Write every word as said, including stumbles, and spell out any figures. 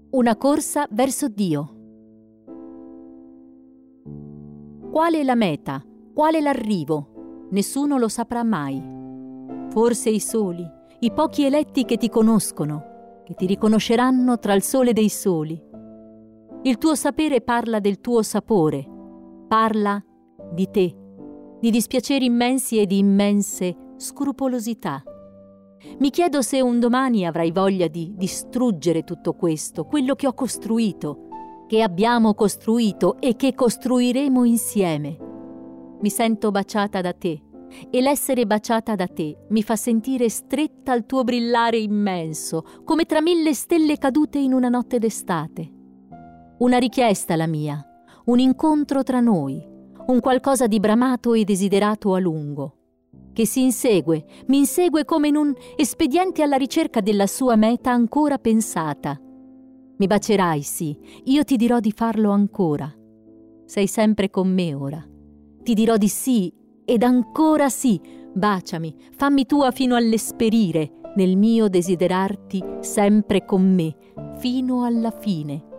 Una corsa verso Dio. Quale è la meta? Quale l'arrivo? Nessuno lo saprà mai. Forse i soli, i pochi eletti che ti conoscono, che ti riconosceranno tra il sole dei soli. Il tuo sapere parla del tuo sapore, parla di te, di dispiaceri immensi e di immense scrupolosità. Mi chiedo se un domani avrai voglia di distruggere tutto questo, quello che ho costruito, che abbiamo costruito e che costruiremo insieme. Mi sento baciata da te e l'essere baciata da te mi fa sentire stretta al tuo brillare immenso, come tra mille stelle cadute in una notte d'estate. Una richiesta la mia, un incontro tra noi, un qualcosa di bramato e desiderato a lungo, che si insegue, mi insegue come in un espediente alla ricerca della sua meta ancora pensata. Mi bacerai, sì, io ti dirò di farlo ancora. Sei sempre con me ora. Ti dirò di sì ed ancora sì. Baciami, fammi tua fino all'esperire, nel mio desiderarti sempre con me, fino alla fine.